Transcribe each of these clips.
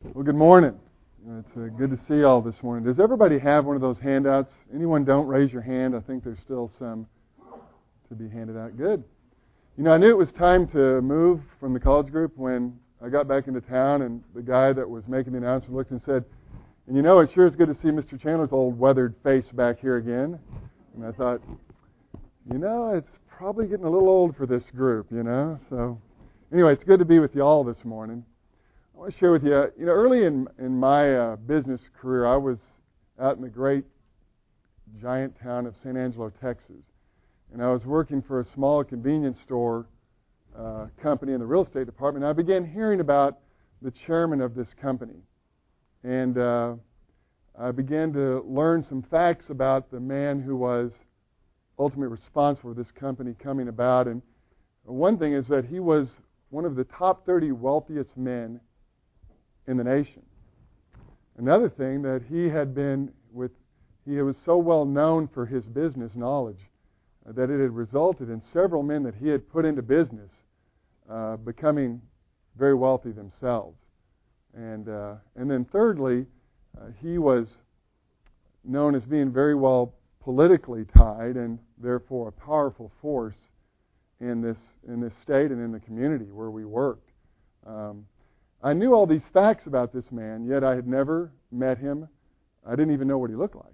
Well, good morning. It's good to see you all this morning. Does everybody have one of those handouts? Anyone don't raise your hand? I think there's still some to be handed out. Good. You know, I knew it was time to move from the college group when I got back into town, and the guy that was making the announcement looked and said, "And you know, it sure is good to see Mr. Chandler's old weathered face back here again." And I thought, you know, it's probably getting a little old for this group, you know. So anyway, it's good to be with you all this morning. I want to share with you, early in my business career, I was out in the great giant town of San Angelo, Texas. And I was working for a small convenience store company in the real estate department. And I began hearing about the chairman of this company. And I began to learn some facts about the man who was ultimately responsible for this company coming about. And one thing is that he was one of the top 30 wealthiest men in the nation. Another thing that he was so well known for his business knowledge that it had resulted in several men that he had put into business becoming very wealthy themselves. And then thirdly, he was known as being very well politically tied and therefore a powerful force in this state and in the community where we worked. I knew all these facts about this man, yet I had never met him. I didn't even know what he looked like.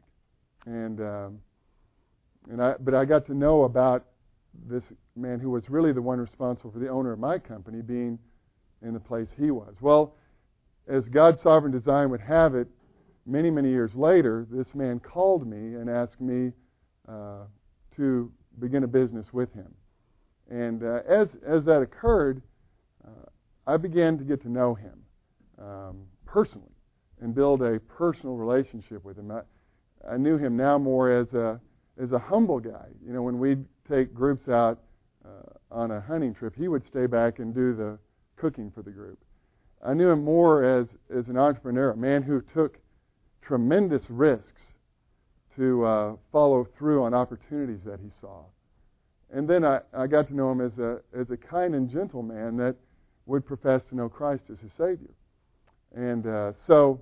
But I got to know about this man who was really the one responsible for the owner of my company being in the place he was. Well, as God's sovereign design would have it, many, many years later, this man called me and asked me to begin a business with him. And as that occurred, I began to get to know him personally and build a personal relationship with him. I knew him now more as a humble guy. You know, when we'd take groups out on a hunting trip, he would stay back and do the cooking for the group. I knew him more as an entrepreneur, a man who took tremendous risks to follow through on opportunities that he saw. And then I got to know him as a kind and gentle man that would profess to know Christ as his Savior. And so,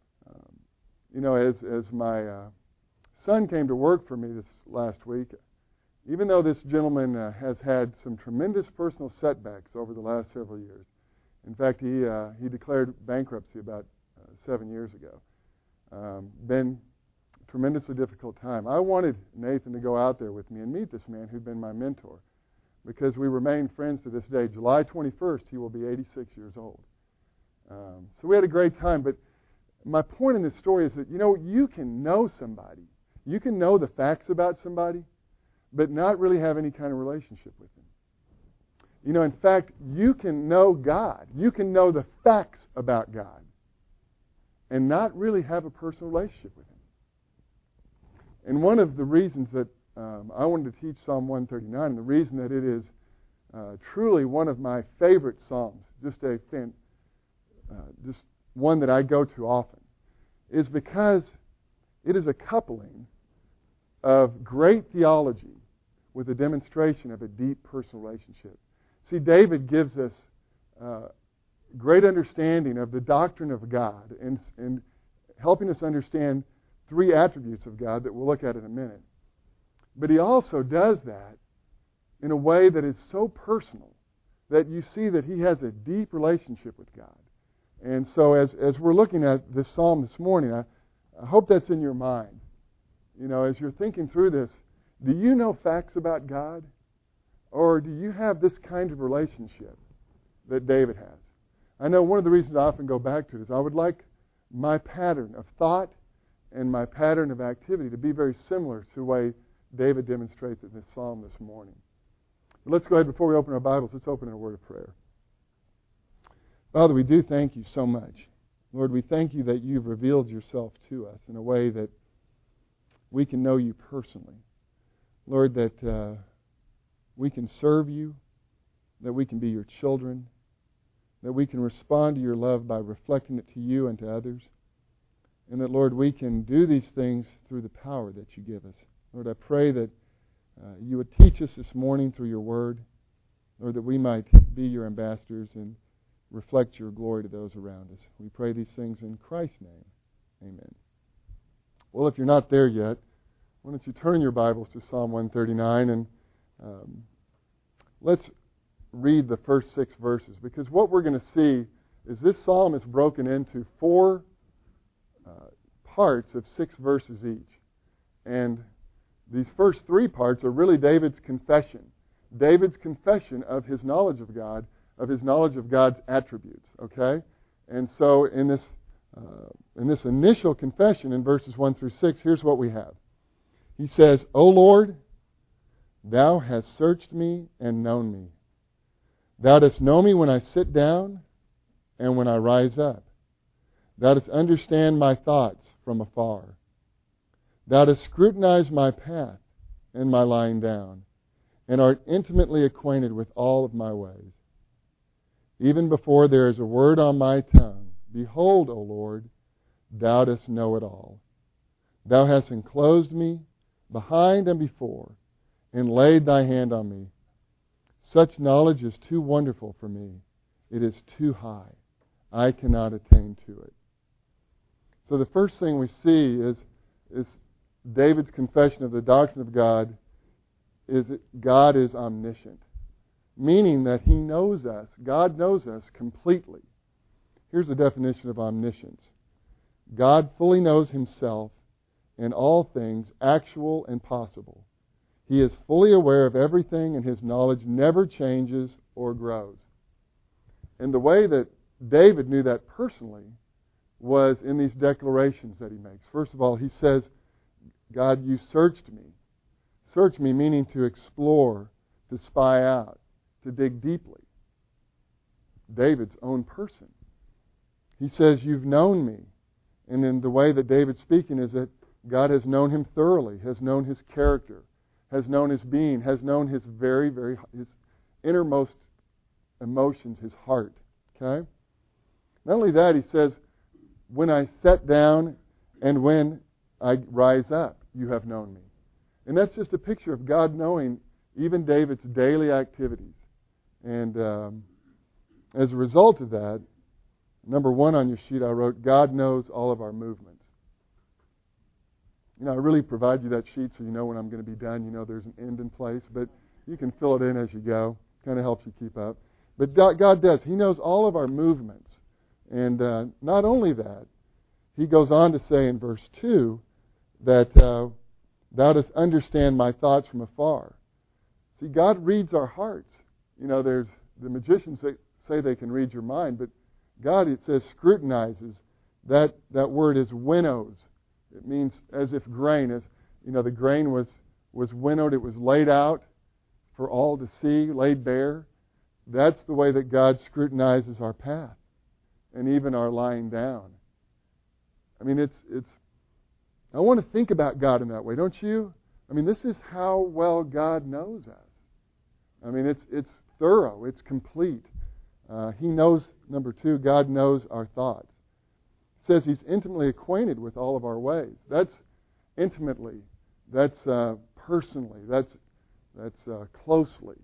as my son came to work for me this last week, even though this gentleman has had some tremendous personal setbacks over the last several years, in fact, he declared bankruptcy about 7 years ago. Been a tremendously difficult time. I wanted Nathan to go out there with me and meet this man who'd been my mentor, because we remain friends to this day. July 21st, he will be 86 years old. So we had a great time. But my point in this story is that, you can know somebody. You can know the facts about somebody, but not really have any kind of relationship with them. In fact, you can know God. You can know the facts about God and not really have a personal relationship with Him. And one of the reasons that I wanted to teach Psalm 139, and the reason that it is truly one of my favorite psalms, just one that I go to often, is because it is a coupling of great theology with a demonstration of a deep personal relationship. See, David gives us great understanding of the doctrine of God and helping us understand three attributes of God that we'll look at in a minute. But he also does that in a way that is so personal that you see that he has a deep relationship with God. And so as we're looking at this psalm this morning, I hope that's in your mind. As you're thinking through this, do you know facts about God? Or do you have this kind of relationship that David has? I know one of the reasons I often go back to it is I would like my pattern of thought and my pattern of activity to be very similar to the way David demonstrates in this psalm this morning. But let's go ahead, before we open our Bibles, let's open in a word of prayer. Father, we do thank you so much. Lord, we thank you that you've revealed yourself to us in a way that we can know you personally. Lord, that we can serve you, that we can be your children, that we can respond to your love by reflecting it to you and to others, and that, Lord, we can do these things through the power that you give us. Lord, I pray that you would teach us this morning through your word, Lord, that we might be your ambassadors and reflect your glory to those around us. We pray these things in Christ's name. Amen. Well, if you're not there yet, why don't you turn your Bibles to Psalm 139 and let's read the first 6 verses, because what we're going to see is this psalm is broken into 4 parts of 6 verses each. And these first 3 parts are really David's confession. David's confession of his knowledge of God, of his knowledge of God's attributes. Okay? And so in this initial confession in verses 1 through 6, here's what we have. He says, O Lord, Thou hast searched me and known me. Thou dost know me when I sit down and when I rise up. Thou dost understand my thoughts from afar. Thou dost scrutinize my path and my lying down, and art intimately acquainted with all of my ways. Even before there is a word on my tongue, behold, O Lord, Thou dost know it all. Thou hast enclosed me behind and before, and laid Thy hand on me. Such knowledge is too wonderful for me. It is too high. I cannot attain to it. So the first thing we see is David's confession of the doctrine of God is that God is omniscient, meaning that He knows us. God knows us completely. Here's the definition of omniscience. God fully knows Himself and all things, actual and possible. He is fully aware of everything, and His knowledge never changes or grows. And the way that David knew that personally was in these declarations that he makes. First of all, he says, God, you searched me. Search me meaning to explore, to spy out, to dig deeply. David's own person. He says, you've known me. And then the way that David's speaking is that God has known him thoroughly, has known his character, has known his being, has known his his innermost emotions, his heart. Okay? Not only that, he says, when I sit down and when I rise up, you have known me. And that's just a picture of God knowing even David's daily activities. And as a result of that, number 1 on your sheet I wrote, God knows all of our movements. I really provide you that sheet so you know when I'm going to be done. You know there's an end in place, but you can fill it in as you go. Kind of helps you keep up. But God does. He knows all of our movements. And not only that, He goes on to say in verse 2 that Thou dost understand my thoughts from afar. See, God reads our hearts. There's the magicians that say they can read your mind, but God, it says, scrutinizes. That word is winnows. It means as if grain, the grain was winnowed, it was laid out for all to see, laid bare. That's the way that God scrutinizes our path and even our lying down. I mean, I want to think about God in that way, don't you? I mean, this is how well God knows us. I mean, it's thorough, it's complete. He knows, number 2, God knows our thoughts. It says He's intimately acquainted with all of our ways. That's intimately. That's personally. That's closely.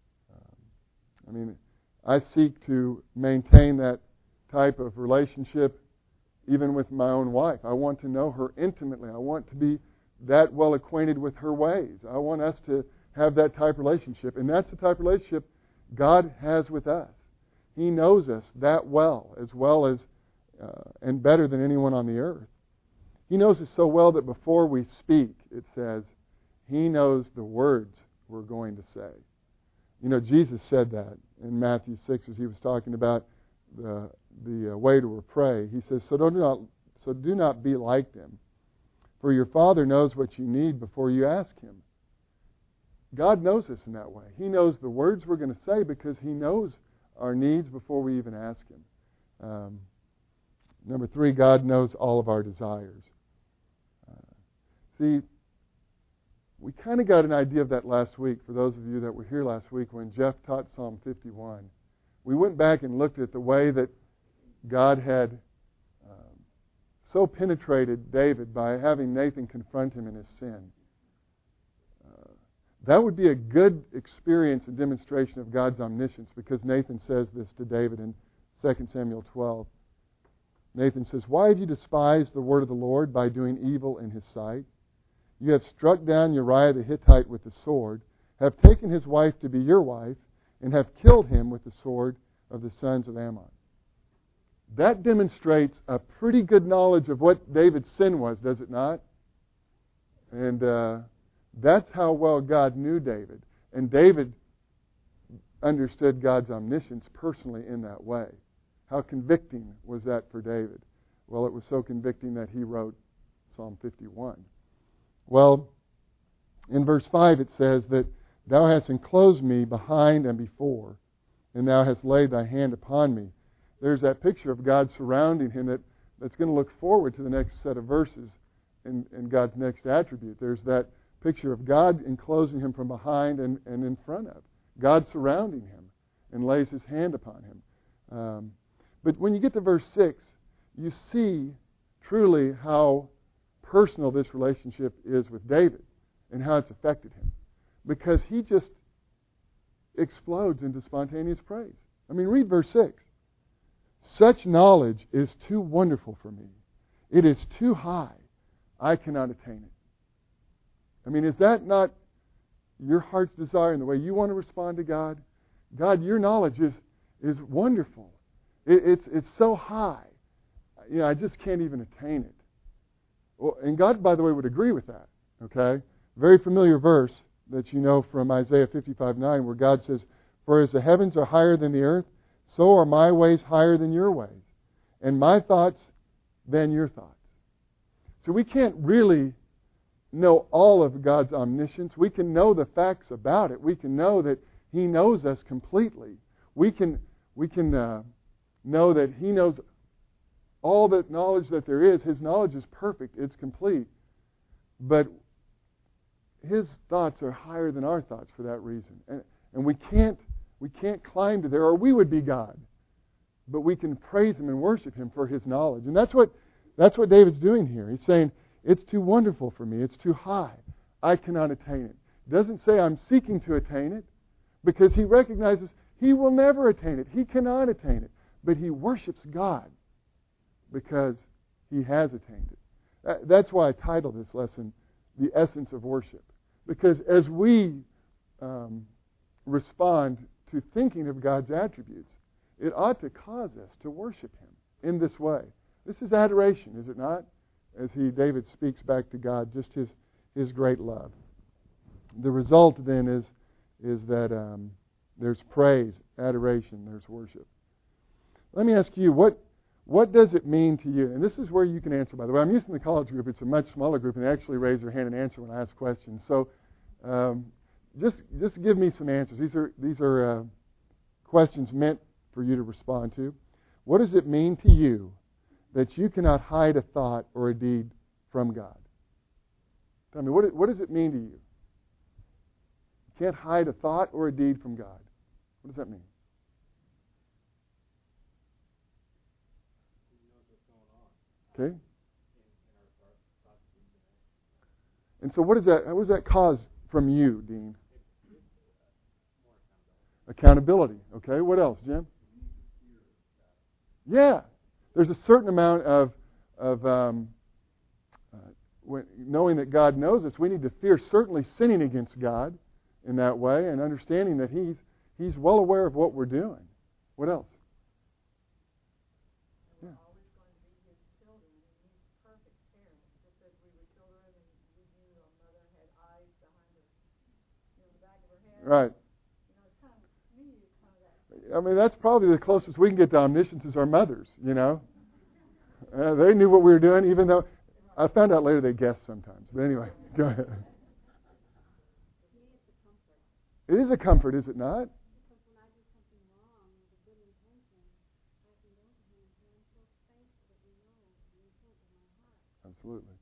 I seek to maintain that type of relationship even with my own wife. I want to know her intimately. I want to be that well acquainted with her ways. I want us to have that type of relationship. And that's the type of relationship God has with us. He knows us that well as and better than anyone on the earth. He knows us so well that before we speak, it says, He knows the words we're going to say. Jesus said that in Matthew 6 as He was talking about the way to pray. He says, so do not be like them, for your Father knows what you need before you ask Him. God knows us in that way. He knows the words we're going to say because He knows our needs before we even ask Him. Number 3, God knows all of our desires. See, we kind of got an idea of that last week, for those of you that were here last week when Jeff taught Psalm 51. We went back and looked at the way that God had so penetrated David by having Nathan confront him in his sin. That would be a good experience and demonstration of God's omniscience, because Nathan says this to David in 2 Samuel 12. Nathan says, "Why have you despised the word of the Lord by doing evil in his sight? You have struck down Uriah the Hittite with the sword, have taken his wife to be your wife, and have killed him with the sword of the sons of Ammon." That demonstrates a pretty good knowledge of what David's sin was, does it not? And that's how well God knew David. And David understood God's omniscience personally in that way. How convicting was that for David? Well, it was so convicting that he wrote Psalm 51. Well, in verse 5 it says that thou hast enclosed me behind and before, and thou hast laid thy hand upon me. There's that picture of God surrounding him that's going to look forward to the next set of verses in God's next attribute. There's that picture of God enclosing him from behind and in front of. God surrounding him and lays his hand upon him. But when you get to verse 6, you see truly how personal this relationship is with David and how it's affected him. Because he just explodes into spontaneous praise. I mean, read verse 6. "Such knowledge is too wonderful for me. It is too high. I cannot attain it." I mean, is that not your heart's desire and the way you want to respond to God? God, your knowledge is wonderful. It's so high. You know, I just can't even attain it. Well, and God, by the way, would agree with that. Okay? Very familiar verse that you know from Isaiah 55:9, where God says, "For as the heavens are higher than the earth, so are my ways higher than your ways, and my thoughts than your thoughts." So we can't really know all of God's omniscience. We can know the facts about it. We can know that He knows us completely. We can know that He knows all the knowledge that there is. His knowledge is perfect. It's complete. But His thoughts are higher than our thoughts for that reason. And we can't climb to there, or we would be God. But we can praise Him and worship Him for His knowledge. And that's what David's doing here. He's saying, it's too wonderful for me. It's too high. I cannot attain it. It doesn't say I'm seeking to attain it, because he recognizes he will never attain it. He cannot attain it. But he worships God because he has attained it. That's why I titled this lesson, The Essence of Worship. Because as we respond to thinking of God's attributes, it ought to cause us to worship Him in this way. This is adoration, is it not? As David speaks back to God, just his great love. The result then is that there's praise, adoration, there's worship. Let me ask you, what does it mean to you? And this is where you can answer, by the way. I'm using the college group. It's a much smaller group, and they actually raise their hand and answer when I ask questions. So just give me some answers. These are questions meant for you to respond to. What does it mean to you that you cannot hide a thought or a deed from God? Tell me, what does it mean to you? You can't hide a thought or a deed from God. What does that mean? Okay. And so what does that cause from you, Dean? Accountability. Okay, what else, Jim? Yeah. There's a certain amount of knowing that God knows us. We need to fear certainly sinning against God in that way, and understanding that He's well aware of what we're doing. What else? Yeah. Right. I mean, that's probably the closest we can get to omniscience is our mothers, you know. They knew what we were doing, even though I found out later they guessed sometimes. But anyway, go ahead. It is a comfort, is it not? Absolutely.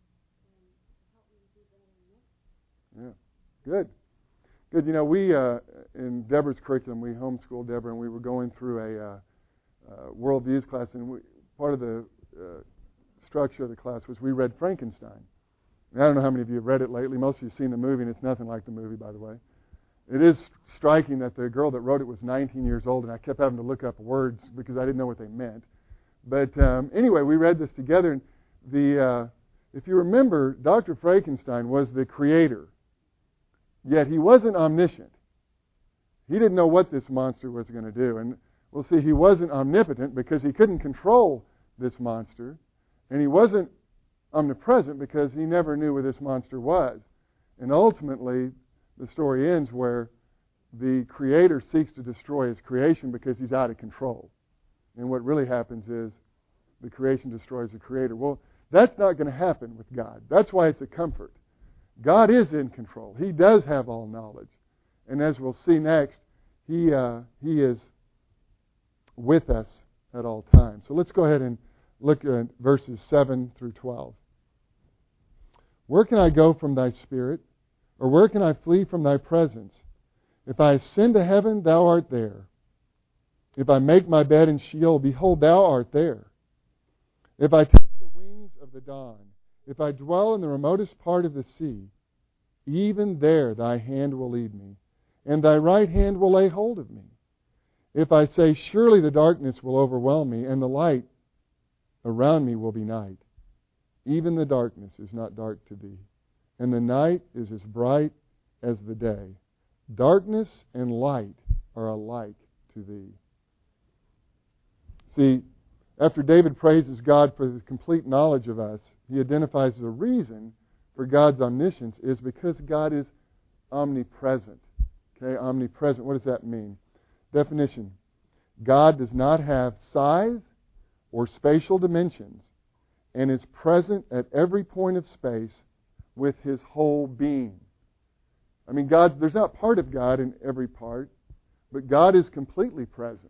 Yeah. Good. Good. You know, we in Deborah's curriculum, we homeschooled Deborah, and we were going through a worldviews class, and part of the structure of the class was we read Frankenstein. And I don't know how many of you have read it lately. Most of you have seen the movie, and it's nothing like the movie, by the way. It is striking that the girl that wrote it was 19 years old, and I kept having to look up words because I didn't know what they meant. But anyway, we read this together, and if you remember, Dr. Frankenstein was the creator, yet he wasn't omniscient. He didn't know what this monster was going to do. And we'll see, he wasn't omnipotent because he couldn't control this monster. And he wasn't omnipresent because he never knew where this monster was. And ultimately, the story ends where the Creator seeks to destroy His creation because He's out of control. And what really happens is the creation destroys the Creator. Well, that's not going to happen with God. That's why it's a comfort. God is in control. He does have all knowledge. And as we'll see next, He is with us at all times. So let's go ahead and look at verses 7 through 12. Where can I go from Thy Spirit? Or where can I flee from Thy presence? If I ascend to heaven, Thou art there. If I make my bed in Sheol, behold, Thou art there. If I take the wings of the dawn, if I dwell in the remotest part of the sea, even there Thy hand will lead me, and Thy right hand will lay hold of me. If I say, surely the darkness will overwhelm me, and the light around me will be night, even the darkness is not dark to Thee, and the night is as bright as the day. Darkness and light are alike to Thee. See, after David praises God for His complete knowledge of us, he identifies the reason for God's omniscience is because God is omnipresent. Okay, omnipresent. What does that mean? Definition. God does not have size or spatial dimensions and is present at every point of space with His whole being. I mean, there's not part of God in every part, but God is completely present.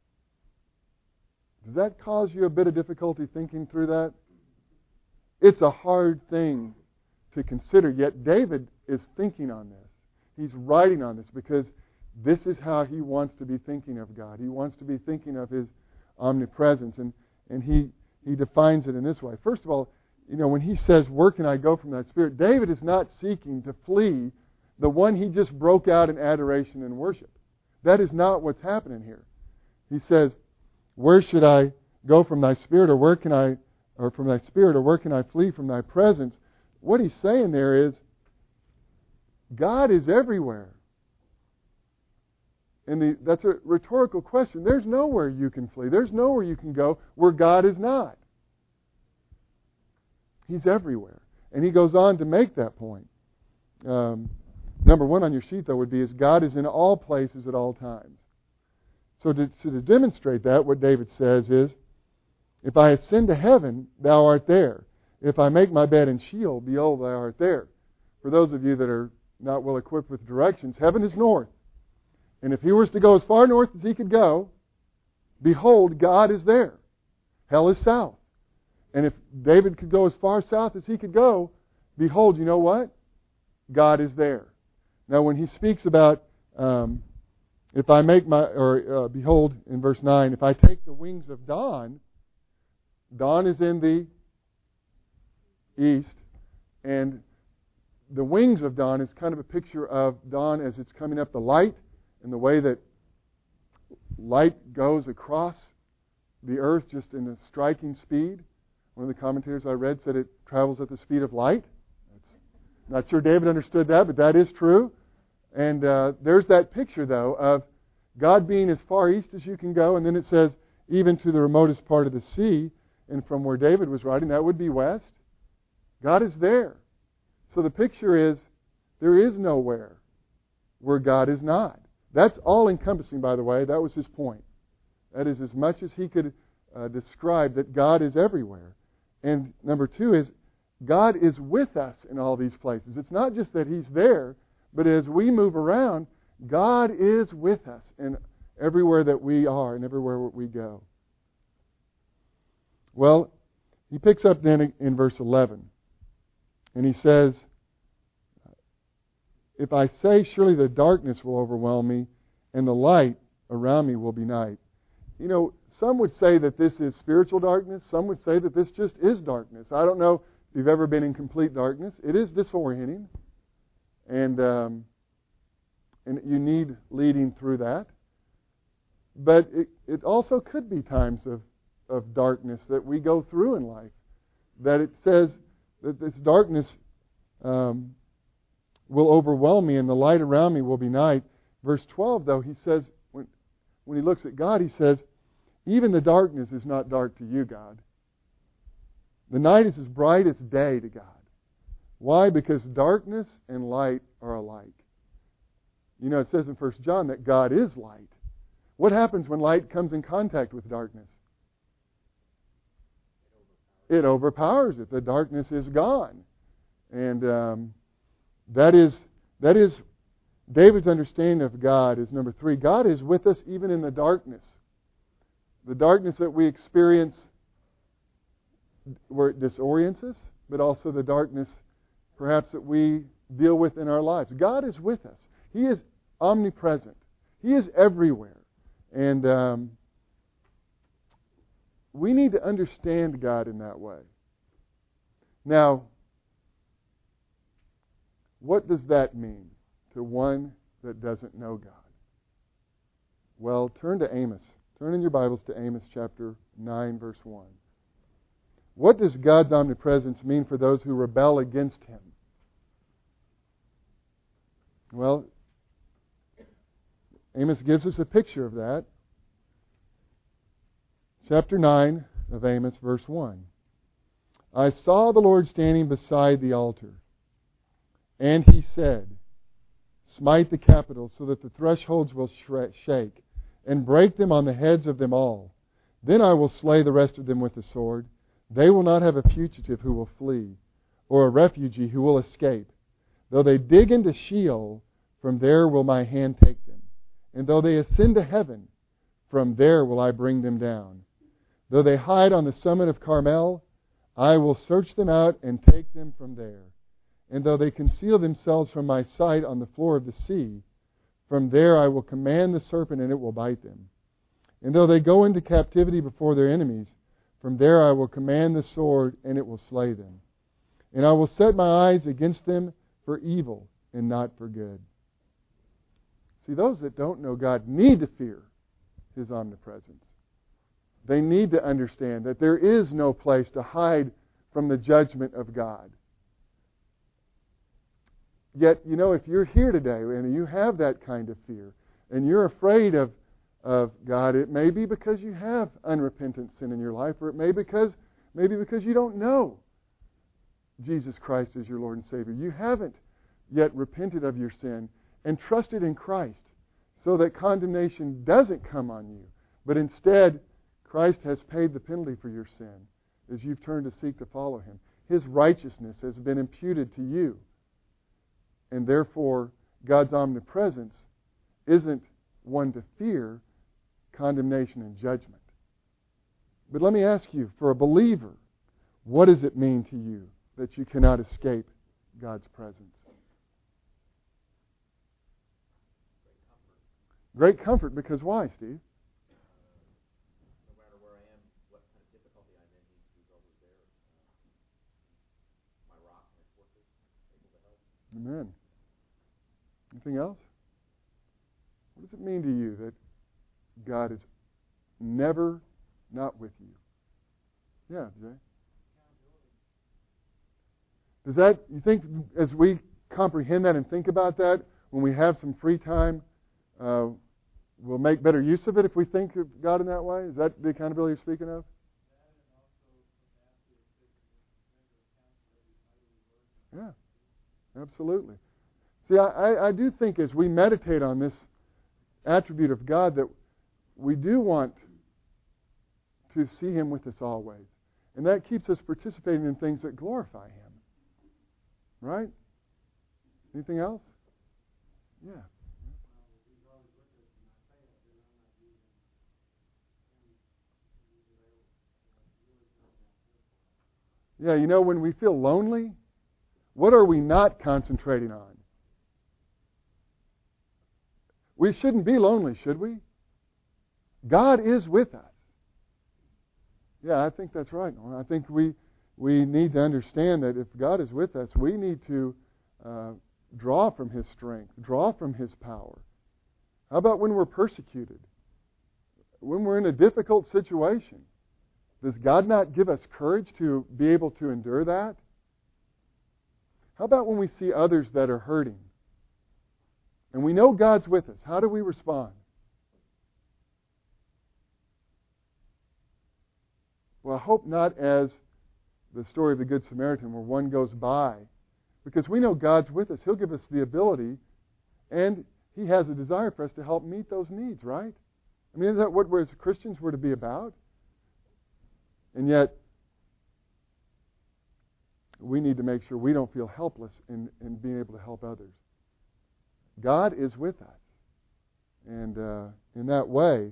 Does that cause you a bit of difficulty thinking through that? It's a hard thing to consider, yet David is thinking on this. He's writing on this because this is how he wants to be thinking of God. He wants to be thinking of His omnipresence, and he defines it in this way. First of all, when he says, where can I go from that Spirit? David is not seeking to flee the one he just broke out in adoration and worship. That is not what's happening here. He says, where should I go from Thy Spirit, or where can I flee from Thy presence? What he's saying there is, God is everywhere. And that's a rhetorical question. There's nowhere you can flee. There's nowhere you can go where God is not. He's everywhere. And he goes on to make that point. Number one on your sheet, though, would be is God is in all places at all times. So to demonstrate that, what David says is, if I ascend to heaven, Thou art there. If I make my bed in Sheol, behold, Thou art there. For those of you that are not well equipped with directions, heaven is north. And if he was to go as far north as he could go, behold, God is there. Hell is south. And if David could go as far south as he could go, behold, you know what? God is there. Now, when he speaks about, if I make behold, in verse 9, if I take the wings of dawn, dawn is in the east, and the wings of dawn is kind of a picture of dawn as it's coming up the light, and the way that light goes across the earth just in a striking speed. One of the commentators I read said it travels at the speed of light. Not sure David understood that, but that is true. And there's that picture, though, of God being as far east as you can go, and then it says, even to the remotest part of the sea, and from where David was writing, that would be west. God is there. So the picture is, there is nowhere where God is not. That's all-encompassing, by the way. That was his point. That is as much as he could describe that God is everywhere. And number two is, God is with us in all these places. It's not just that He's there, but as we move around, God is with us in everywhere that we are and everywhere we go. Well, he picks up then in verse 11, and he says, if I say, surely the darkness will overwhelm me, and the light around me will be night. Some would say that this is spiritual darkness. Some would say that this just is darkness. I don't know if you've ever been in complete darkness. It is disorienting. And and you need leading through that. But it also could be times of darkness that we go through in life. That it says that this darkness will overwhelm me and the light around me will be night. Verse 12, though, he says, when he looks at God, he says, even the darkness is not dark to you, God. The night is as bright as day to God. Why? Because darkness and light are alike. You know, it says in 1 John that God is light. What happens when light comes in contact with darkness? It overpowers it. The darkness is gone. And that is David's understanding of God is number 3. God is with us even in the darkness. The darkness that we experience where it disorients us, but also the darkness perhaps that we deal with in our lives. God is with us. He is omnipresent. He is everywhere. And we need to understand God in that way. Now, what does that mean to one that doesn't know God? Well, turn to Amos. Turn in your Bibles to Amos chapter 9, verse 1. What does God's omnipresence mean for those who rebel against Him? Well, Amos gives us a picture of that. Chapter 9 of Amos, verse 1. I saw the Lord standing beside the altar, and He said, smite the capitals so that the thresholds will shake, and break them on the heads of them all. Then I will slay the rest of them with the sword. They will not have a fugitive who will flee, or a refugee who will escape. Though they dig into Sheol, from there will my hand take them. And though they ascend to heaven, from there will I bring them down. Though they hide on the summit of Carmel, I will search them out and take them from there. And though they conceal themselves from my sight on the floor of the sea, from there I will command the serpent and it will bite them. And though they go into captivity before their enemies, from there I will command the sword and it will slay them. And I will set my eyes against them for evil and not for good. See, those that don't know God need to fear His omnipresence. They need to understand that there is no place to hide from the judgment of God. Yet, you know, if you're here today and you have that kind of fear, and you're afraid of God, it may be because you have unrepentant sin in your life, or it may maybe because you don't know Jesus Christ as your Lord and Savior. You haven't yet repented of your sin and trusted in Christ so that condemnation doesn't come on you, but instead Christ has paid the penalty for your sin as you've turned to seek to follow Him. His righteousness has been imputed to you. And therefore, God's omnipresence isn't one to fear condemnation and judgment. But let me ask you, for a believer, what does it mean to you that you cannot escape God's presence? Great comfort, because why, Steve? No matter where I am, what kind of difficulty I'm in, He's always there. My rock, my fortress, able to help. Amen. Anything else? What does it mean to you that God is never not with you? Yeah, Jay. Does that, you think, as we comprehend that and think about that, when we have some free time, we'll make better use of it if we think of God in that way? Is that the accountability you're speaking of? Yeah, absolutely. See, I do think as we meditate on this attribute of God that we do want to see Him with us always. And that keeps us participating in things that glorify Him. Right? Anything else? Yeah. Yeah, you know, when we feel lonely, what are we not concentrating on? We shouldn't be lonely, should we? God is with us. Yeah, I think that's right. I think we need to understand that if God is with us, we need to draw from His strength, draw from His power? How about when we're persecuted? When we're in a difficult situation? Does God not give us courage to be able to endure that? How about when we see others that are hurting? And we know God's with us. How do we respond? Well, I hope not as the story of the Good Samaritan where one goes by. Because we know God's with us. He'll give us the ability, and He has a desire for us to help meet those needs, right? I mean, isn't that what we as Christians were to be about? And yet, we need to make sure we don't feel helpless in being able to help others. God is with us. And in that way,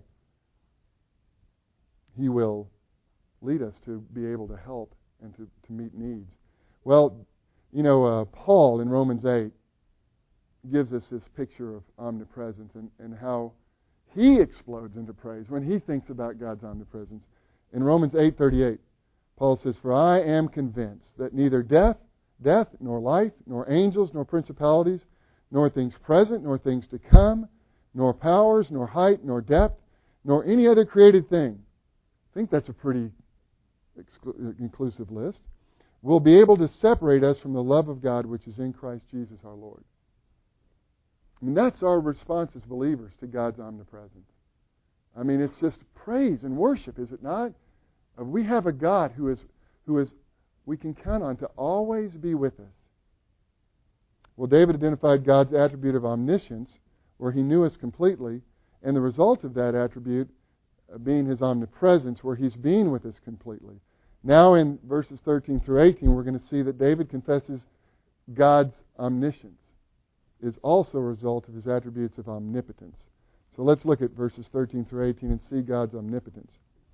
He will lead us to be able to help and to meet needs. Well, Paul in Romans 8 gives us this picture of omnipresence and how he explodes into praise when he thinks about God's omnipresence. In Romans 8:38, Paul says, "For I am convinced that neither death, nor life, nor angels, nor principalities, nor things present, nor things to come, nor powers, nor height, nor depth, nor any other created thing." I think that's a pretty inclusive list. "Will be able to separate us from the love of God which is in Christ Jesus our Lord." I mean, that's our response as believers to God's omnipresence. I mean, it's just praise and worship, is it not? We have a God who is we can count on to always be with us. Well, David identified God's attribute of omniscience, where He knew us completely, and the result of that attribute being His omnipresence, where He's being with us completely. Now in verses 13 through 18, we're going to see that David confesses God's omniscience is also a result of His attributes of omnipotence. So let's look at verses 13 through 18 and see God's omnipotence.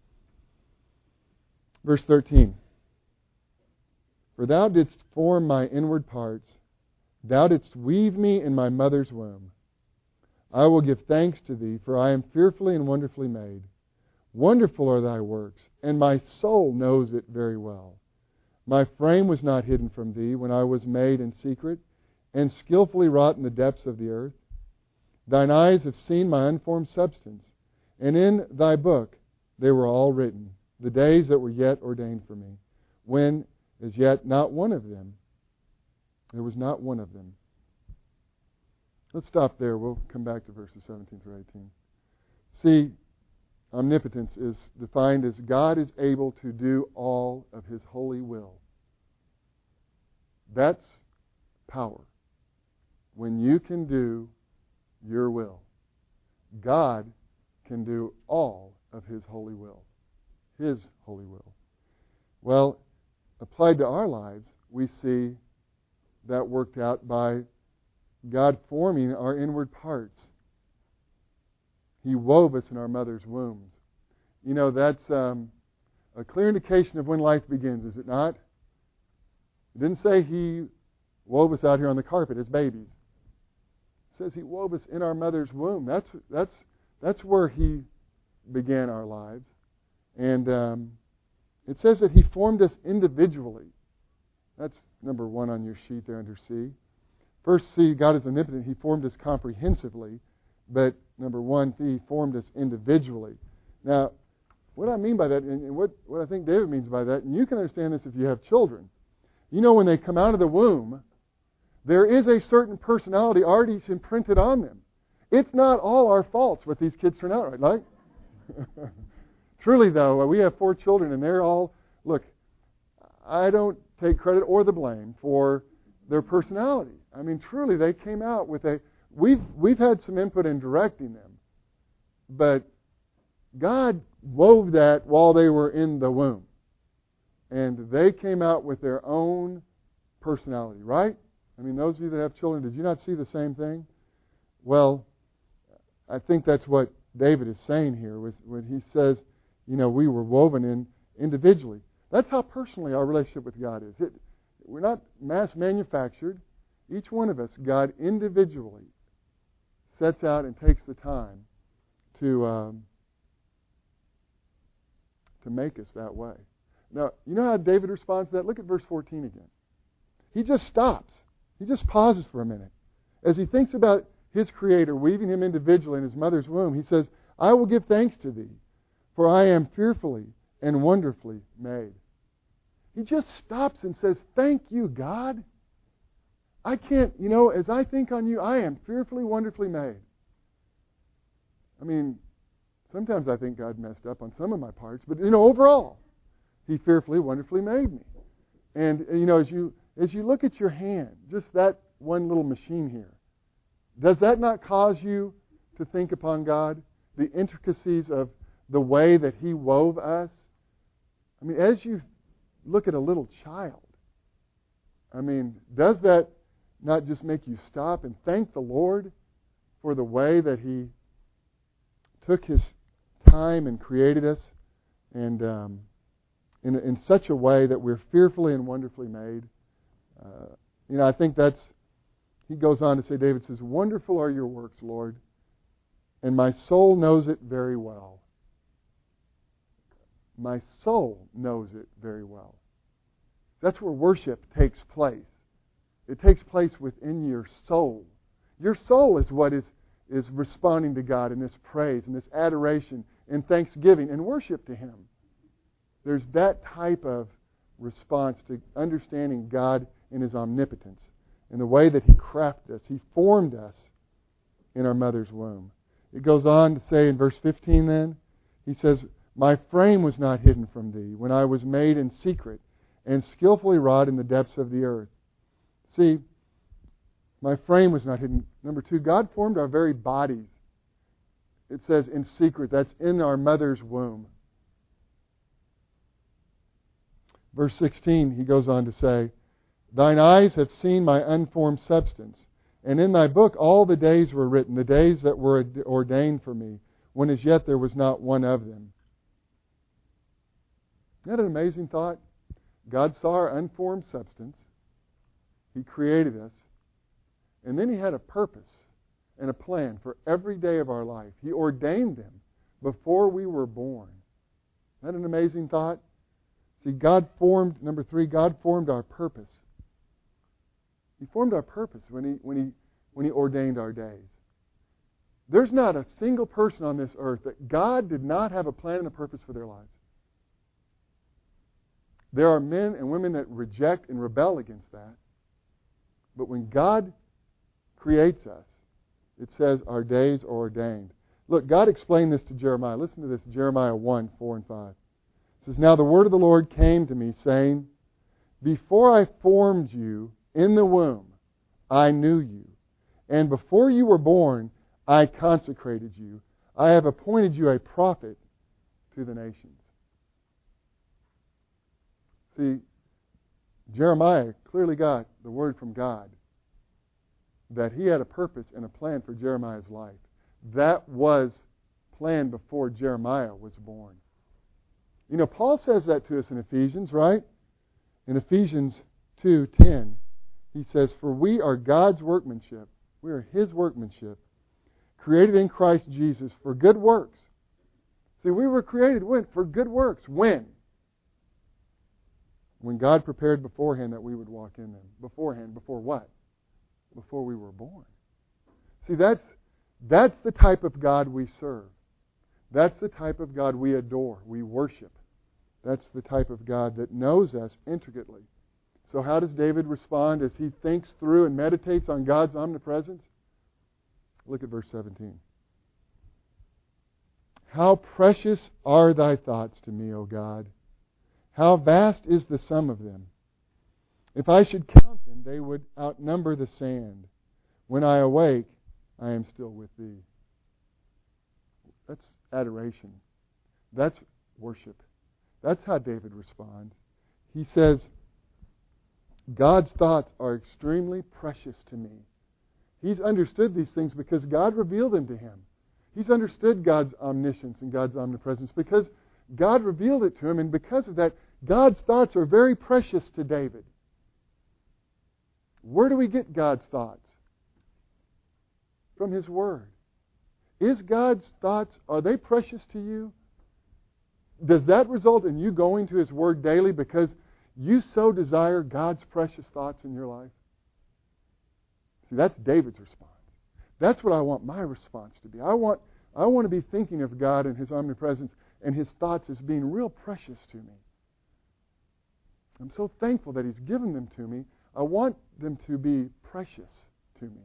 Verse 13. "For Thou didst form my inward parts. Thou didst weave me in my mother's womb. I will give thanks to Thee, for I am fearfully and wonderfully made. Wonderful are Thy works, and my soul knows it very well. My frame was not hidden from Thee when I was made in secret, and skillfully wrought in the depths of the earth. Thine eyes have seen my unformed substance, and in Thy book they were all written, the days that were yet ordained for me, when as yet not one of them, there was not one of them." Let's stop there. We'll come back to verses 17 through 18. See, omnipotence is defined as God is able to do all of His holy will. That's power. When you can do your will, God can do all of His holy will. His holy will. Well, applied to our lives, we see that worked out by God forming our inward parts. He wove us in our mother's wombs. That's a clear indication of when life begins, is it not? It didn't say He wove us out here on the carpet as babies. It says He wove us in our mother's womb. That's where He began our lives. And it says that He formed us individually. That's number 1 on your sheet there under C. First, C, God is omnipotent. He formed us comprehensively. But number 1, He formed us individually. Now, what I mean by that, and what I think David means by that, and you can understand this if you have children. When they come out of the womb, there is a certain personality already imprinted on them. It's not all our faults what these kids turn out, right? Truly, though, we have 4 children, and they're all, look, I don't take credit or the blame for their personality. I mean, truly, they came out with we've had some input in directing them, but God wove that while they were in the womb. And they came out with their own personality, right? I mean, those of you that have children, did you not see the same thing? Well, I think that's what David is saying here when he says, we were woven in individually. That's how personally our relationship with God is. We're not mass manufactured. Each one of us, God individually sets out and takes the time to make us that way. Now, you know how David responds to that? Look at verse 14 again. He just stops. He just pauses for a minute. As he thinks about his Creator, weaving him individually in his mother's womb, he says, I will give thanks to thee, for I am fearfully and wonderfully made. He just stops and says, thank you, God. I can't, as I think on you, I am fearfully, wonderfully made. I mean, sometimes I think God messed up on some of my parts, but, overall, He fearfully, wonderfully made me. And, as you look at your hand, just that one little machine here, does that not cause you to think upon God? The intricacies of the way that He wove us? I mean, as you look at a little child, does that not just make you stop and thank the Lord for the way that He took His time and created us, and in such a way that we're fearfully and wonderfully made? I think he goes on to say, David says, wonderful are your works, Lord, and my soul knows it very well. My soul knows it very well. That's where worship takes place. It takes place within your soul. Your soul is what is responding to God in this praise and this adoration and thanksgiving and worship to Him. There's that type of response to understanding God in His omnipotence and the way that He crafted us. He formed us in our mother's womb. It goes on to say in verse 15 then, he says, my frame was not hidden from thee when I was made in secret and skillfully wrought in the depths of the earth. See, my frame was not hidden. Number 2, God formed our very bodies. It says in secret. That's in our mother's womb. Verse 16, he goes on to say, thine eyes have seen my unformed substance, and in thy book all the days were written, the days that were ordained for me, when as yet there was not one of them. Isn't that an amazing thought? God saw our unformed substance. He created us. And then He had a purpose and a plan for every day of our life. He ordained them before we were born. Isn't that an amazing thought? See, number 3, God formed our purpose. He formed our purpose when He ordained our days. There's not a single person on this earth that God did not have a plan and a purpose for their lives. There are men and women that reject and rebel against that. But when God creates us, it says our days are ordained. Look, God explained this to Jeremiah. Listen to this, Jeremiah 1, 4 and 5. It says, now the word of the Lord came to me, saying, before I formed you in the womb, I knew you. And before you were born, I consecrated you. I have appointed you a prophet to the nations. See, Jeremiah clearly got the word from God that he had a purpose and a plan for Jeremiah's life. That was planned before Jeremiah was born. Paul says that to us in Ephesians, right? In Ephesians 2:10, he says, for we are God's workmanship. We are His workmanship, created in Christ Jesus for good works. See, we were created for good works. When? When God prepared beforehand that we would walk in them. Beforehand. Before what? Before we were born. See, that's the type of God we serve. That's the type of God we adore, we worship. That's the type of God that knows us intricately. So how does David respond as he thinks through and meditates on God's omnipresence? Look at verse 17. How precious are thy thoughts to me, O God! How vast is the sum of them! If I should count them, they would outnumber the sand. When I awake, I am still with thee. That's adoration. That's worship. That's how David responds. He says, God's thoughts are extremely precious to me. He's understood these things because God revealed them to him. He's understood God's omniscience and God's omnipresence because God revealed it to him, and because of that, God's thoughts are very precious to David. Where do we get God's thoughts? From His Word. Is God's thoughts, are they precious to you? Does that result in you going to His Word daily because you so desire God's precious thoughts in your life? See, that's David's response. That's what I want my response to be. I want to be thinking of God and His omnipresence and His thoughts as being real precious to me. I'm so thankful that He's given them to me. I want them to be precious to me.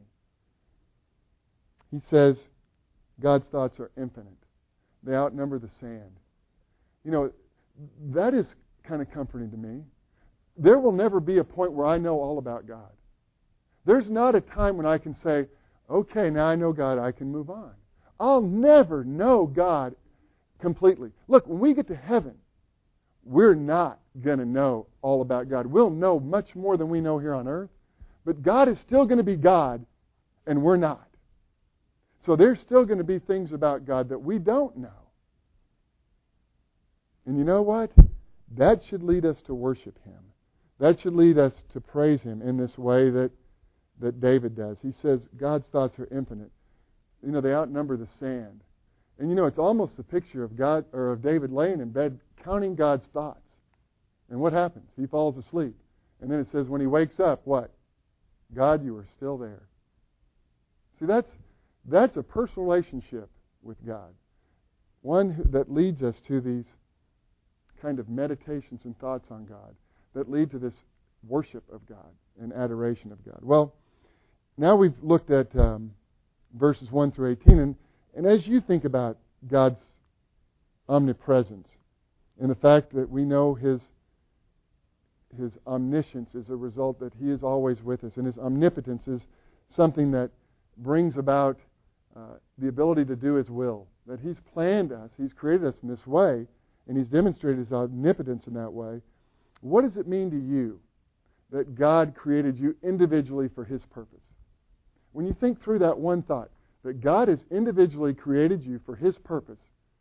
He says God's thoughts are infinite. They outnumber the sand. You know, that is kind of comforting to me. There will never be a point where I know all about God. There's not a time when I can say, okay, now I know God, I can move on. I'll never know God completely. Look, when we get to heaven, we're not going to know all about God. We'll know much more than we know here on earth. But God is still going to be God, and we're not. So there's still going to be things about God that we don't know. And you know what? That should lead us to worship Him. That should lead us to praise Him in this way that David does. He says God's thoughts are infinite. You know, they outnumber the sand. And you know, it's almost a picture of God or of David laying in bed counting God's thoughts. And what happens? He falls asleep. And then it says when he wakes up, what? God, you are still there. See, that's a personal relationship with God. One that leads us to these kind of meditations and thoughts on God that lead to this worship of God and adoration of God. Well, now we've looked at verses 1 through 18, and as you think about God's omnipresence and the fact that we know His omniscience is a result that He is always with us, and His omnipotence is something that brings about the ability to do His will, that He's planned us, He's created us in this way, and He's demonstrated His omnipotence in that way. What does it mean to you that God created you individually for His purpose? When you think through that one thought, that God has individually created you for His purpose,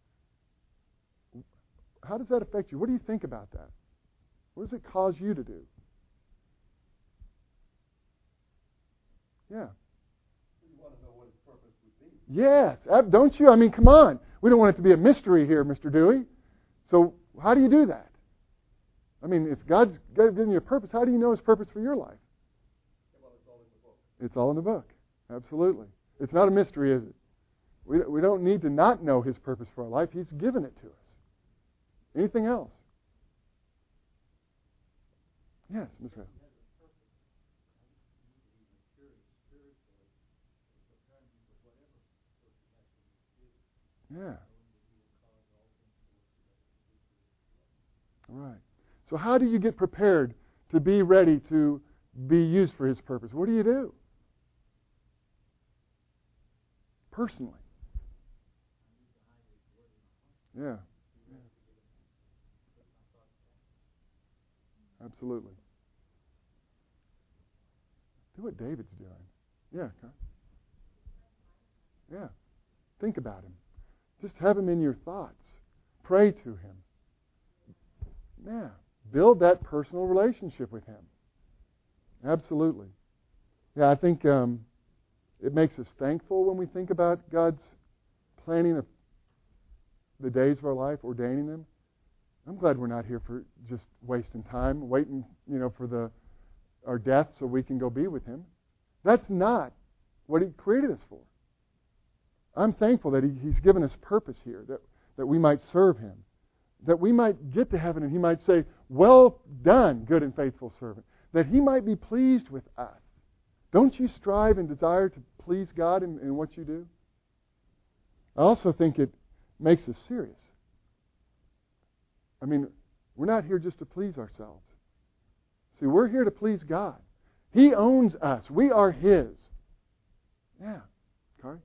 how does that affect you? What do you think about that? What does it cause you to do? Yeah. You want to know what His purpose would be. Yes. Don't you? I mean, come on. We don't want it to be a mystery here, Mr. Dewey. So how do you do that? I mean, if God's given you a purpose, how do you know His purpose for your life? Well, it's all in the book. It's all in the book. Absolutely. It's not a mystery, is it? We don't need to not know His purpose for our life. He's given it to us. Anything else? Yes, Ms. Rose. Yeah. All right. So how do you get prepared to be ready to be used for His purpose? What do you do? Personally. Yeah. Absolutely. Do what David's doing. Yeah. Yeah. Think about Him. Just have Him in your thoughts. Pray to Him. Yeah. Build that personal relationship with Him. Absolutely. Yeah, I think it makes us thankful when we think about God's planning of the days of our life, ordaining them. I'm glad we're not here for just wasting time, waiting, for our death so we can go be with Him. That's not what He created us for. I'm thankful that He's given us purpose here, that we might serve Him, that we might get to heaven and He might say, well done, good and faithful servant, that He might be pleased with us. Don't you strive and desire to please God in what you do? I also think it makes us serious. I mean, we're not here just to please ourselves. See, we're here to please God. He owns us. We are His. Yeah. Kari?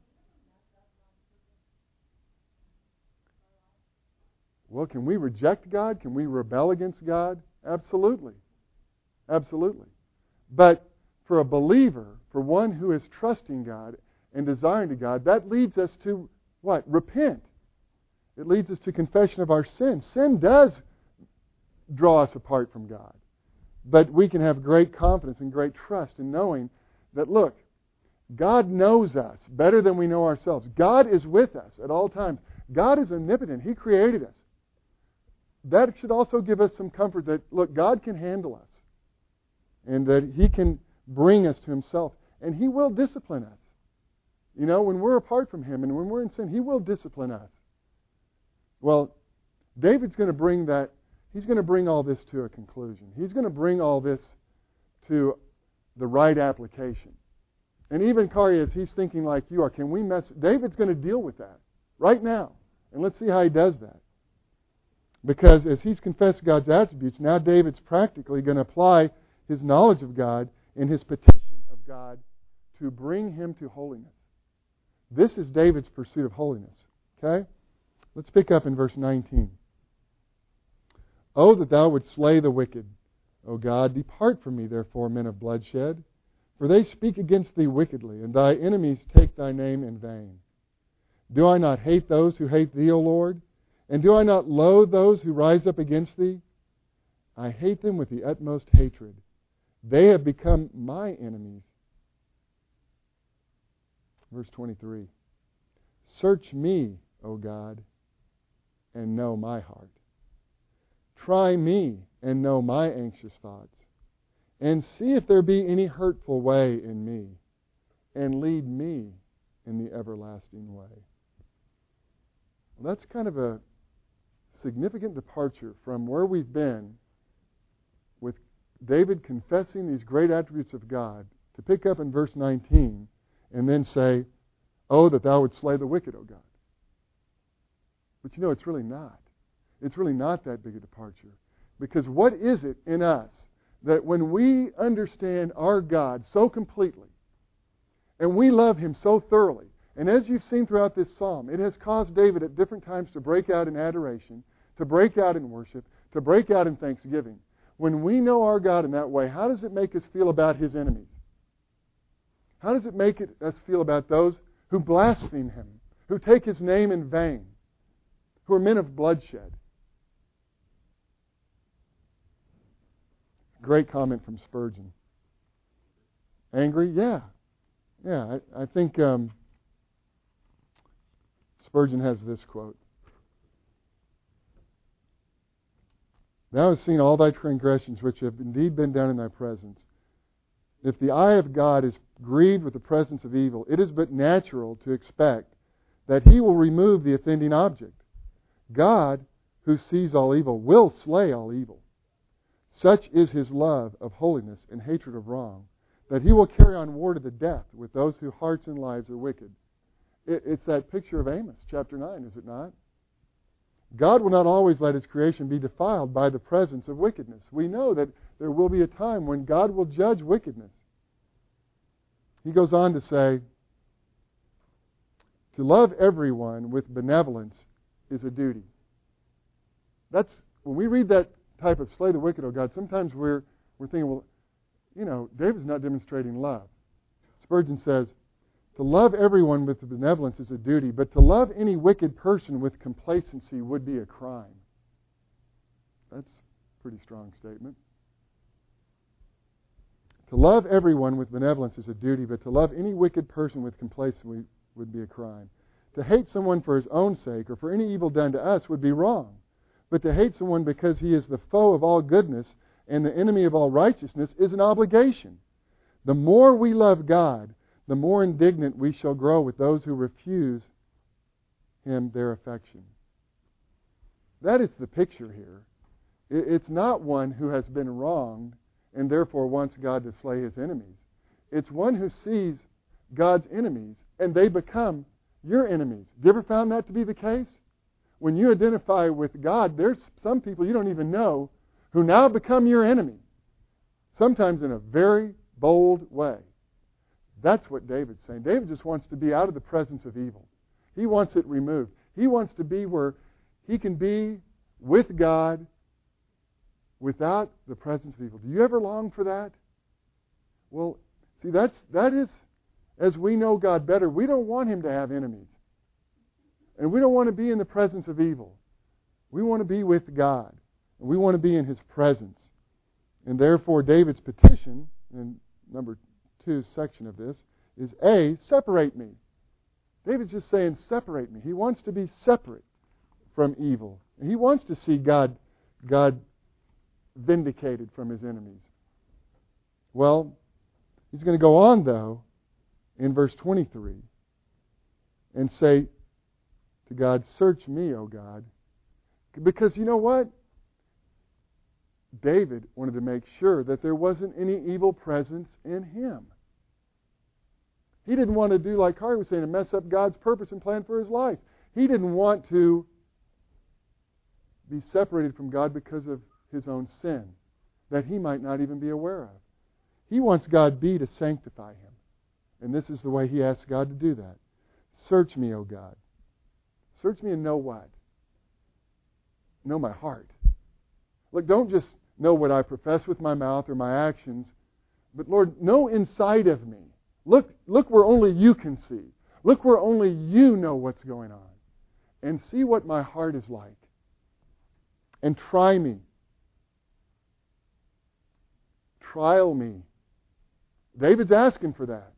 Well, can we reject God? Can we rebel against God? Absolutely. Absolutely. But for a believer, for one who is trusting God and desiring to God, that leads us to what? Repent. It leads us to confession of our sin. Sin does draw us apart from God. But we can have great confidence and great trust in knowing that, look, God knows us better than we know ourselves. God is with us at all times. God is omnipotent. He created us. That should also give us some comfort that, look, God can handle us and that He can bring us to Himself. And He will discipline us. You know, when we're apart from Him and when we're in sin, He will discipline us. Well, David's going to bring that, he's going to bring all this to a conclusion. He's going to bring all this to the right application. And even Kari, as he's thinking like you are, can we mess... David's going to deal with that right now. And let's see how he does that. Because as he's confessed God's attributes, now David's practically going to apply his knowledge of God and his petition of God to bring him to holiness. This is David's pursuit of holiness. Okay? Let's pick up in verse 19. Oh, that thou wouldst slay the wicked. O God, depart from me, therefore, men of bloodshed. For they speak against thee wickedly, and thy enemies take thy name in vain. Do I not hate those who hate thee, O Lord? And do I not loathe those who rise up against thee? I hate them with the utmost hatred. They have become my enemies. Verse 23. Search me, O God, and know my heart. Try me and know my anxious thoughts. And see if there be any hurtful way in me, and lead me in the everlasting way. Well, that's kind of a significant departure from where we've been with David confessing these great attributes of God, to pick up in verse 19 and then say, oh, that thou wouldst slay the wicked, O God. But you know, it's really not. It's really not that big a departure. Because what is it in us that when we understand our God so completely, and we love Him so thoroughly, and as you've seen throughout this psalm, it has caused David at different times to break out in adoration, to break out in worship, to break out in thanksgiving. When we know our God in that way, how does it make us feel about His enemies? How does it make us feel about those who blaspheme Him, who take His name in vain, who are men of bloodshed? Great comment from Spurgeon. Angry? Yeah. Yeah, I think Spurgeon has this quote. Thou hast seen all thy transgressions which have indeed been done in thy presence. If the eye of God is grieved with the presence of evil, it is but natural to expect that He will remove the offending object. God, who sees all evil, will slay all evil. Such is His love of holiness and hatred of wrong, that He will carry on war to the death with those whose hearts and lives are wicked. It's that picture of Amos, chapter 9, is it not? God will not always let His creation be defiled by the presence of wickedness. We know that there will be a time when God will judge wickedness. He goes on to say, to love everyone with benevolence is a duty. That's, when we read that type of slay the wicked, O God, sometimes we're thinking, well, you know, David's not demonstrating love. Spurgeon says, to love everyone with benevolence is a duty, but to love any wicked person with complacency would be a crime. That's a pretty strong statement. To love everyone with benevolence is a duty, but to love any wicked person with complacency would be a crime. To hate someone for his own sake or for any evil done to us would be wrong. But to hate someone because he is the foe of all goodness and the enemy of all righteousness is an obligation. The more we love God, the more indignant we shall grow with those who refuse Him their affection. That is the picture here. It's not one who has been wronged and therefore wants God to slay his enemies. It's one who sees God's enemies and they become your enemies. Have you ever found that to be the case? When you identify with God, there's some people you don't even know who now become your enemy. Sometimes in a very bold way. That's what David's saying. David just wants to be out of the presence of evil. He wants it removed. He wants to be where he can be with God without the presence of evil. Do you ever long for that? Well, see, that is, as we know God better, we don't want Him to have enemies. And we don't want to be in the presence of evil. We want to be with God. And we want to be in His presence. And therefore, David's petition, in number 2 section of this, is A, separate me. David's just saying, separate me. He wants to be separate from evil. And he wants to see God vindicated from his enemies. Well, he's going to go on, though, in verse 23 and say to God, search me, O God. Because you know what? David wanted to make sure that there wasn't any evil presence in him. He didn't want to do like Harry was saying, to mess up God's purpose and plan for his life. He didn't want to be separated from God because of his own sin that he might not even be aware of. He wants God to sanctify him. And this is the way he asks God to do that. Search me, O God. Search me and know what? Know my heart. Look, don't just know what I profess with my mouth or my actions, but Lord, know inside of me. Look where only you can see. Look where only you know what's going on. And see what my heart is like. And try me. Trial me. David's asking for that.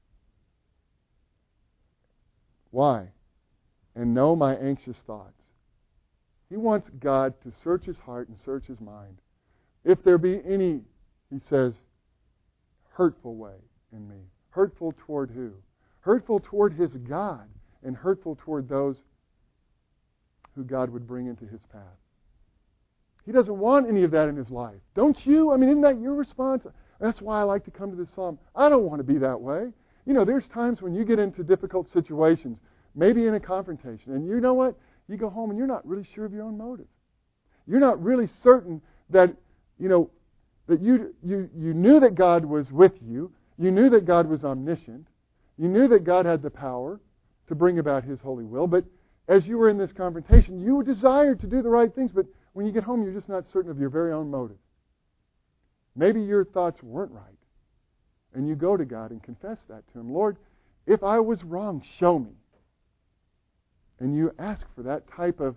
Why? And know my anxious thoughts. He wants God to search his heart and search his mind. If there be any, he says, hurtful way in me. Hurtful toward who? Hurtful toward his God and hurtful toward those who God would bring into his path. He doesn't want any of that in his life. Don't you? I mean, isn't that your response? That's why I like to come to this psalm. I don't want to be that way. You know, there's times when you get into difficult situations, maybe in a confrontation, and you know what? You go home and you're not really sure of your own motive. You're not really certain that, that you knew that God was with you. You knew that God was omniscient. You knew that God had the power to bring about his holy will. But as you were in this confrontation, you desired to do the right things, but when you get home, you're just not certain of your very own motive. Maybe your thoughts weren't right. And you go to God and confess that to him. Lord, if I was wrong, show me. And you ask for that type of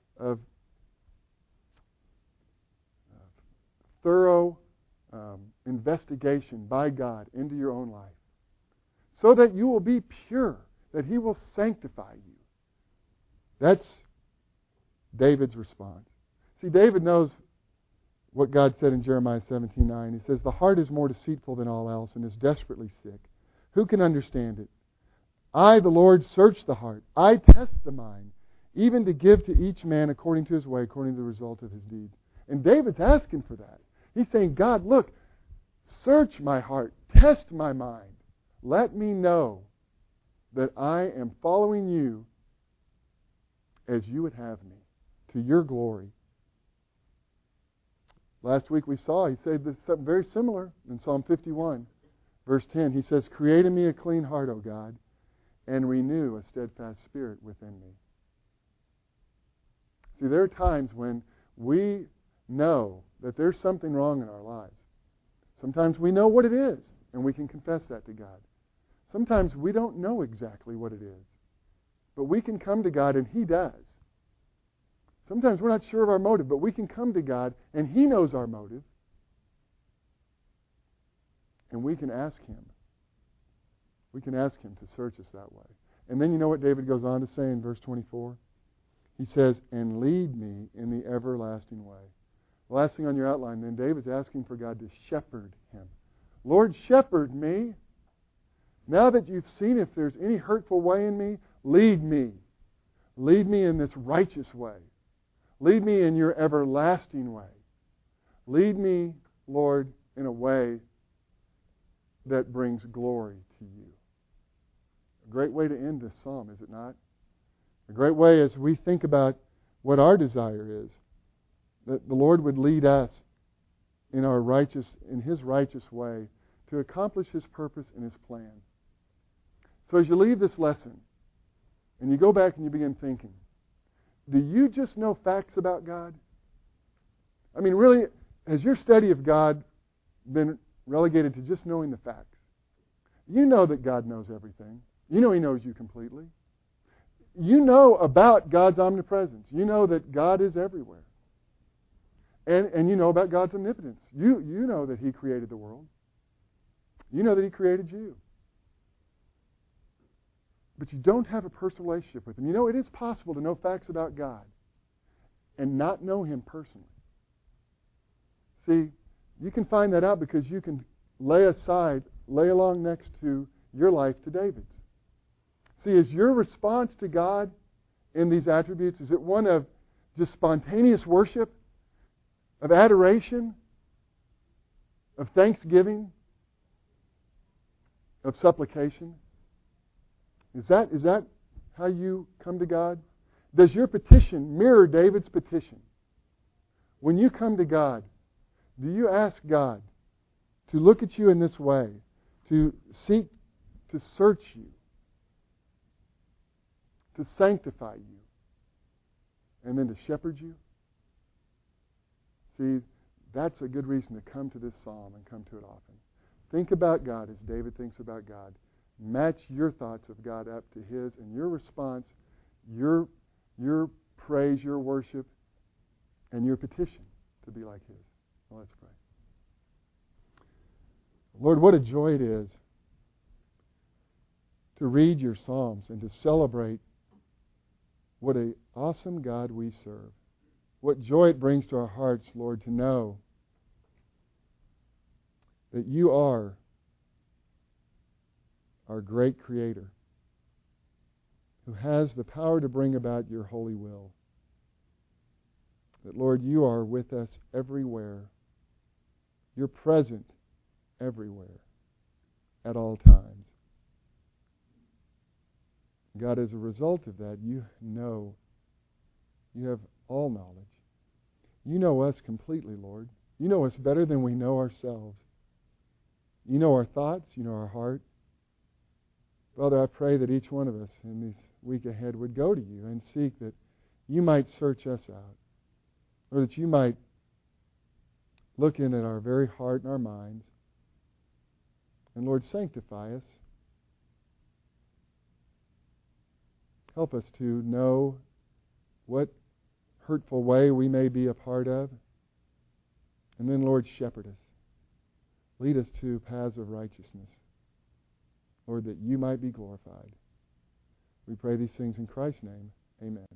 thorough investigation by God into your own life. So that you will be pure, that he will sanctify you. That's David's response. See, David knows what God said in Jeremiah 17:9. He says, the heart is more deceitful than all else and is desperately sick. Who can understand it? I, the Lord, search the heart. I test the mind, even to give to each man according to his way, according to the result of his deeds. And David's asking for that. He's saying, God, look, search my heart. Test my mind. Let me know that I am following you as you would have me, to your glory. Last week we saw, he said this, something very similar in Psalm 51, verse 10. He says, create in me a clean heart, O God, and renew a steadfast spirit within me. See, there are times when we know that there's something wrong in our lives. Sometimes we know what it is, and we can confess that to God. Sometimes we don't know exactly what it is, but we can come to God, and he does. Sometimes we're not sure of our motive, but we can come to God, and he knows our motive, and we can ask him. We can ask him to search us that way. And then you know what David goes on to say in verse 24? He says, and lead me in the everlasting way. The last thing on your outline, then, David's asking for God to shepherd him. Lord, shepherd me. Now that you've seen if there's any hurtful way in me, lead me. Lead me in this righteous way. Lead me in your everlasting way. Lead me, Lord, in a way that brings glory to you. A great way to end this psalm, is it not? A great way as we think about what our desire is, that the Lord would lead us in his righteous way to accomplish his purpose and his plan. So as you leave this lesson, and you go back and you begin thinking, do you just know facts about God? I mean, really, has your study of God been relegated to just knowing the facts? You know that God knows everything. You know he knows you completely. You know about God's omnipresence. You know that God is everywhere. And you know about God's omnipotence. You know that he created the world. You know that he created you. But you don't have a personal relationship with him. You know, it is possible to know facts about God and not know him personally. See, you can find that out because you can lay along next to your life to David's. See, is your response to God in these attributes, is it one of just spontaneous worship, of adoration, of thanksgiving, of supplication? Is that how you come to God? Does your petition mirror David's petition? When you come to God, do you ask God to look at you in this way, to seek to search you, to sanctify you, and then to shepherd you? See, that's a good reason to come to this psalm and come to it often. Think about God as David thinks about God. Match your thoughts of God up to His, and your response, your praise, your worship, and your petition to be like His. Well, let's pray. Lord, what a joy it is to read your Psalms and to celebrate what an awesome God we serve. What joy it brings to our hearts, Lord, to know that you are our great Creator who has the power to bring about your holy will. That, Lord, you are with us everywhere. You're present everywhere at all times. God, as a result of that, you know, you have all knowledge. You know us completely, Lord. You know us better than we know ourselves. You know our thoughts. You know our heart. Father, I pray that each one of us in this week ahead would go to you and seek that you might search us out, or that you might look in at our very heart and our minds, and Lord, sanctify us. Help us to know what hurtful way we may be a part of, and then, Lord, shepherd us. Lead us to paths of righteousness, Lord, that you might be glorified. We pray these things in Christ's name. Amen.